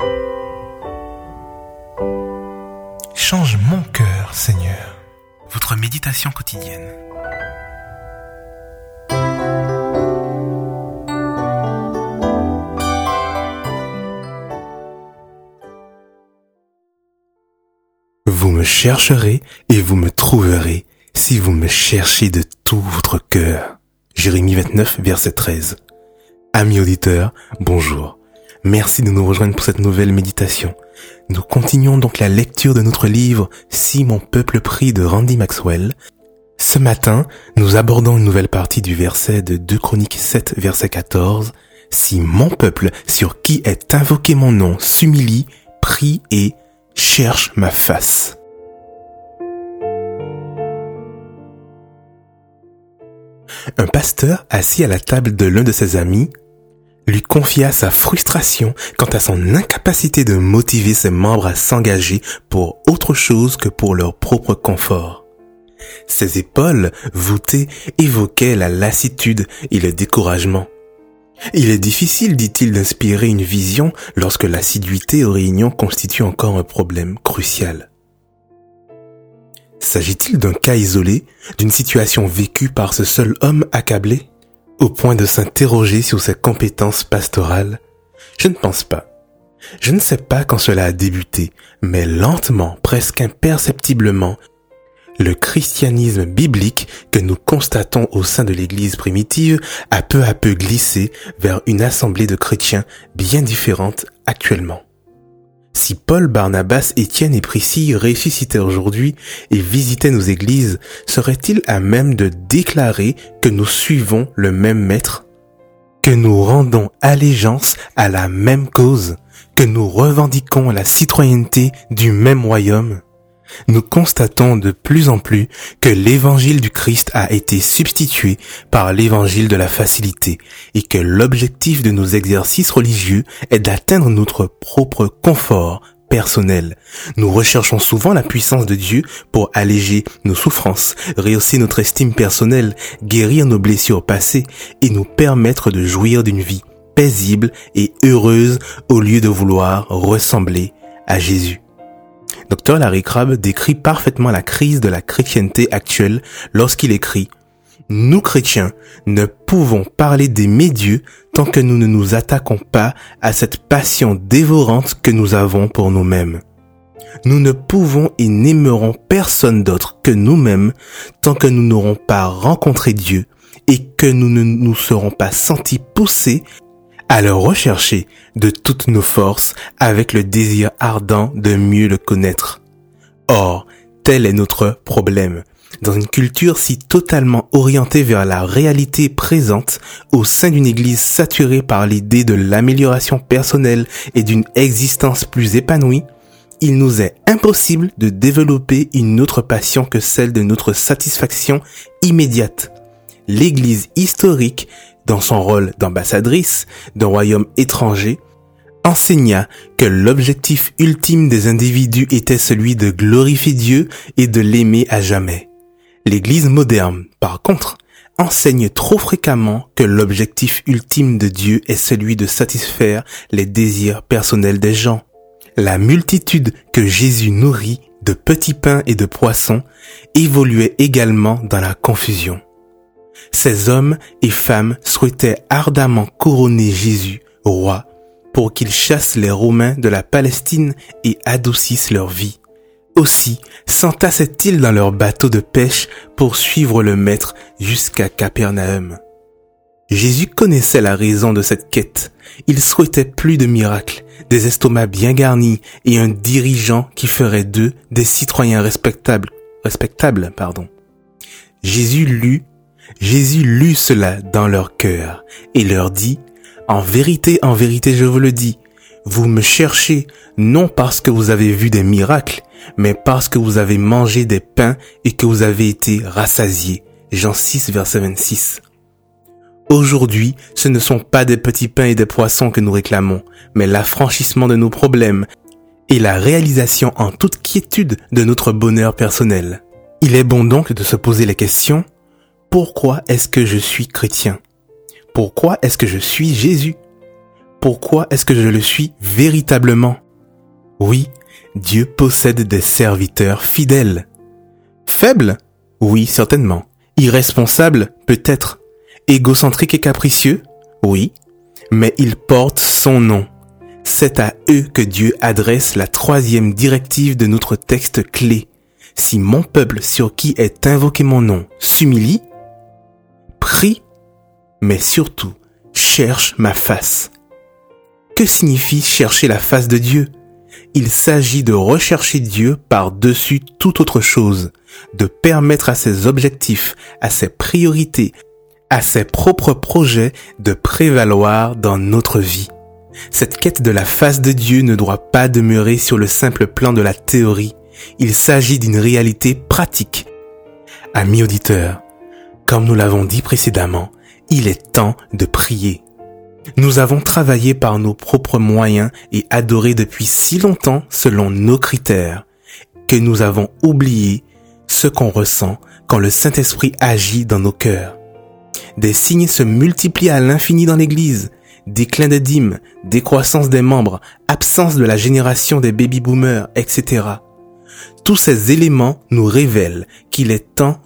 Change mon cœur, Seigneur. Votre méditation quotidienne. Vous me chercherez et vous me trouverez si vous me cherchez de tout votre cœur. Jérémie 29, verset 13. Amis auditeurs, bonjour. Merci de nous rejoindre pour cette nouvelle méditation. Nous continuons donc la lecture de notre livre « Si mon peuple prie » de Randy Maxwell. Ce matin, nous abordons une nouvelle partie du verset de 2 Chroniques 7, verset 14. « Si mon peuple, sur qui est invoqué mon nom, s'humilie, prie et cherche ma face. » Un pasteur, assis à la table de l'un de ses amis, lui confia sa frustration quant à son incapacité de motiver ses membres à s'engager pour autre chose que pour leur propre confort. Ses épaules voûtées évoquaient la lassitude et le découragement. Il est difficile, dit-il, d'inspirer une vision lorsque l'assiduité aux réunions constitue encore un problème crucial. S'agit-il d'un cas isolé, d'une situation vécue par ce seul homme accablé, au point de s'interroger sur ses compétences pastorales? Je ne pense pas. Je ne sais pas quand cela a débuté, mais lentement, presque imperceptiblement, le christianisme biblique que nous constatons au sein de l'Église primitive a peu à peu glissé vers une assemblée de chrétiens bien différente actuellement. Si Paul, Barnabas, Étienne et Priscille ressuscitaient aujourd'hui et visitaient nos églises, seraient-ils à même de déclarer que nous suivons le même maître, que nous rendons allégeance à la même cause, que nous revendiquons la citoyenneté du même royaume? Nous constatons de plus en plus que l'évangile du Christ a été substitué par l'évangile de la facilité et que l'objectif de nos exercices religieux est d'atteindre notre propre confort personnel. Nous recherchons souvent la puissance de Dieu pour alléger nos souffrances, rehausser notre estime personnelle, guérir nos blessures passées et nous permettre de jouir d'une vie paisible et heureuse au lieu de vouloir ressembler à Jésus. Dr. Larry Crabb décrit parfaitement la crise de la chrétienté actuelle lorsqu'il écrit « Nous chrétiens ne pouvons parler d'aimer Dieu tant que nous ne nous attaquons pas à cette passion dévorante que nous avons pour nous-mêmes. Nous ne pouvons et n'aimerons personne d'autre que nous-mêmes tant que nous n'aurons pas rencontré Dieu et que nous ne nous serons pas sentis poussés à le rechercher de toutes nos forces avec le désir ardent de mieux le connaître. Or, tel est notre problème. Dans une culture si totalement orientée vers la réalité présente, au sein d'une église saturée par l'idée de l'amélioration personnelle et d'une existence plus épanouie, il nous est impossible de développer une autre passion que celle de notre satisfaction immédiate. L'église historique, dans son rôle d'ambassadrice d'un royaume étranger, enseigna que l'objectif ultime des individus était celui de glorifier Dieu et de l'aimer à jamais. L'Église moderne, par contre, enseigne trop fréquemment que l'objectif ultime de Dieu est celui de satisfaire les désirs personnels des gens. La multitude que Jésus nourrit de petits pains et de poissons évoluait également dans la confusion. Ces hommes et femmes souhaitaient ardemment couronner Jésus, roi, pour qu'il chasse les Romains de la Palestine et adoucisse leur vie. Aussi s'entassaient-ils dans leurs bateaux de pêche pour suivre le Maître jusqu'à Capernaum. Jésus connaissait la raison de cette quête. Il souhaitait plus de miracles, des estomacs bien garnis et un dirigeant qui ferait d'eux des citoyens respectables. Jésus lut cela dans leur cœur et leur dit « En vérité, je vous le dis, vous me cherchez non parce que vous avez vu des miracles, mais parce que vous avez mangé des pains et que vous avez été rassasiés. » Jean 6, verset 26. Aujourd'hui, ce ne sont pas des petits pains et des poissons que nous réclamons, mais l'affranchissement de nos problèmes et la réalisation en toute quiétude de notre bonheur personnel. Il est bon donc de se poser les questions: pourquoi est-ce que je suis chrétien? Pourquoi est-ce que je suis Jésus? pourquoi est-ce que je le suis véritablement? Oui, Dieu possède des serviteurs fidèles. Faibles? Oui, certainement. Irresponsables? Peut-être. Égocentriques et capricieux? Oui. Mais ils portent son nom. C'est à eux que Dieu adresse la 3e directive de notre texte clé. Si mon peuple sur qui est invoqué mon nom s'humilie, prie, mais surtout cherche ma face. Que signifie chercher la face de Dieu? Il s'agit de rechercher Dieu par-dessus toute autre chose, de permettre à ses objectifs, à ses priorités, à ses propres projets de prévaloir dans notre vie. Cette quête de la face de Dieu ne doit pas demeurer sur le simple plan de la théorie. Il s'agit d'une réalité pratique. Amis auditeurs, comme nous l'avons dit précédemment, il est temps de prier. Nous avons travaillé par nos propres moyens et adoré depuis si longtemps selon nos critères que nous avons oublié ce qu'on ressent quand le Saint-Esprit agit dans nos cœurs. Des signes se multiplient à l'infini dans l'Église. Déclin des dîmes, décroissance des membres, absence de la génération des baby-boomers, etc. Tous ces éléments nous révèlent qu'il est temps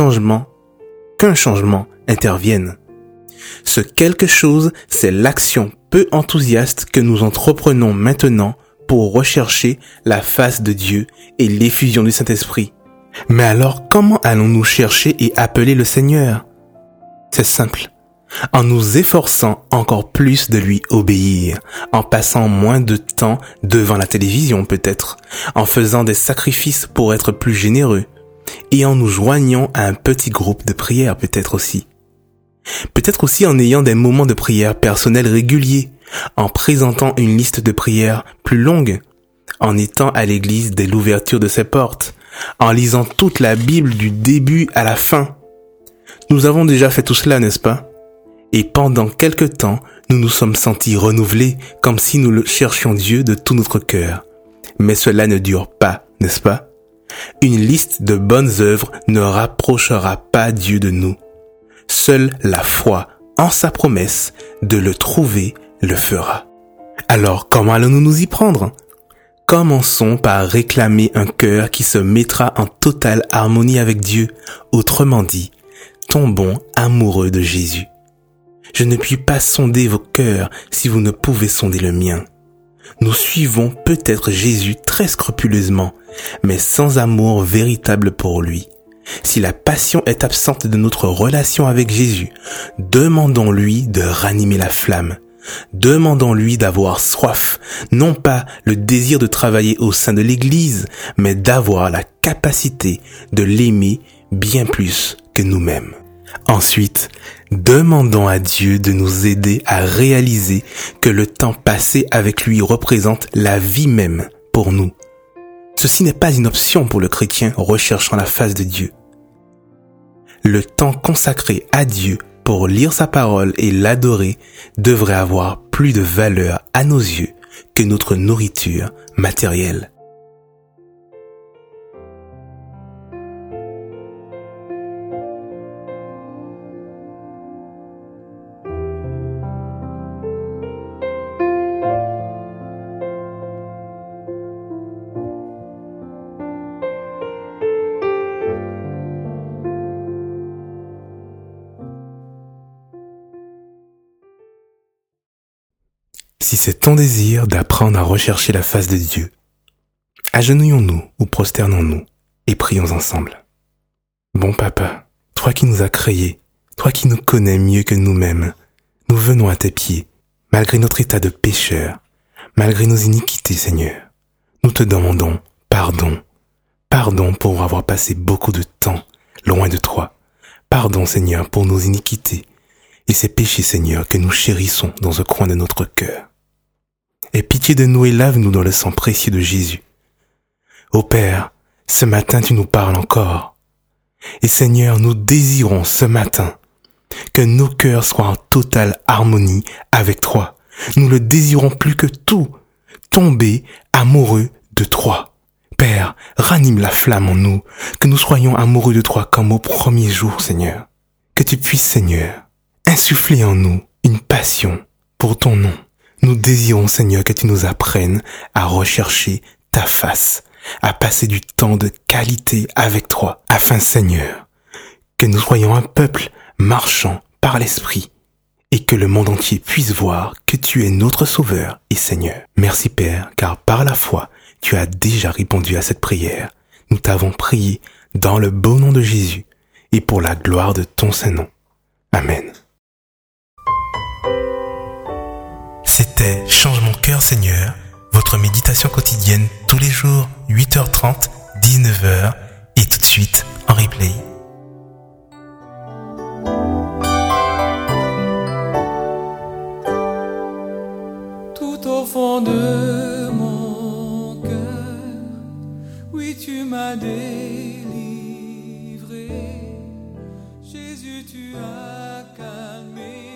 qu'un changement intervienne. Ce quelque chose, c'est l'action peu enthousiaste que nous entreprenons maintenant pour rechercher la face de Dieu et l'effusion du Saint-Esprit. Mais alors, comment allons-nous chercher et appeler le Seigneur? C'est simple. En nous efforçant encore plus de lui obéir, en passant moins de temps devant la télévision peut-être, en faisant des sacrifices pour être plus généreux, et en nous joignant à un petit groupe de prière peut-être aussi. Peut-être aussi en ayant des moments de prière personnels réguliers, en présentant une liste de prières plus longue, en étant à l'église dès l'ouverture de ses portes, en lisant toute la Bible du début à la fin. Nous avons déjà fait tout cela, n'est-ce pas? Et pendant quelque temps, nous nous sommes sentis renouvelés comme si nous le cherchions Dieu de tout notre cœur. Mais cela ne dure pas, n'est-ce pas? Une liste de bonnes œuvres ne rapprochera pas Dieu de nous. Seule la foi en sa promesse de le trouver le fera. Alors, comment allons-nous nous y prendre? Commençons par réclamer un cœur qui se mettra en totale harmonie avec Dieu. Autrement dit, tombons amoureux de Jésus. Je ne puis pas sonder vos cœurs si vous ne pouvez sonder le mien. Nous suivons peut-être Jésus très scrupuleusement, mais sans amour véritable pour lui. Si la passion est absente de notre relation avec Jésus, demandons-lui de ranimer la flamme. Demandons-lui d'avoir soif, non pas le désir de travailler au sein de l'Église, mais d'avoir la capacité de l'aimer bien plus que nous-mêmes. Ensuite, demandons à Dieu de nous aider à réaliser que le temps passé avec lui représente la vie même pour nous. Ceci n'est pas une option pour le chrétien recherchant la face de Dieu. Le temps consacré à Dieu pour lire sa parole et l'adorer devrait avoir plus de valeur à nos yeux que notre nourriture matérielle. Si c'est ton désir d'apprendre à rechercher la face de Dieu, agenouillons-nous ou prosternons-nous et prions ensemble. Bon Papa, toi qui nous as créés, toi qui nous connais mieux que nous-mêmes, nous venons à tes pieds, malgré notre état de pécheur, malgré nos iniquités, Seigneur. Nous te demandons pardon. Pardon pour avoir passé beaucoup de temps loin de toi. Pardon, Seigneur, pour nos iniquités et ces péchés, Seigneur, que nous chérissons dans un coin de notre cœur. Aie pitié de nous et lave-nous dans le sang précieux de Jésus. Ô Père, ce matin tu nous parles encore. Et Seigneur, nous désirons ce matin que nos cœurs soient en totale harmonie avec toi. Nous le désirons plus que tout, tomber amoureux de toi. Père, ranime la flamme en nous, que nous soyons amoureux de toi comme au premier jour, Seigneur. Que tu puisses, Seigneur, insuffler en nous une passion pour ton nom. Nous désirons, Seigneur, que tu nous apprennes à rechercher ta face, à passer du temps de qualité avec toi, afin, Seigneur, que nous soyons un peuple marchant par l'Esprit et que le monde entier puisse voir que tu es notre Sauveur et Seigneur. Merci Père, car par la foi, tu as déjà répondu à cette prière. Nous t'avons prié dans le beau nom de Jésus et pour la gloire de ton Saint-Nom. Amen. C'était Change mon cœur Seigneur, votre méditation quotidienne tous les jours, 8h30, 19h et tout de suite en replay. Tout au fond de mon cœur, oui tu m'as délivré. Jésus, tu as calmé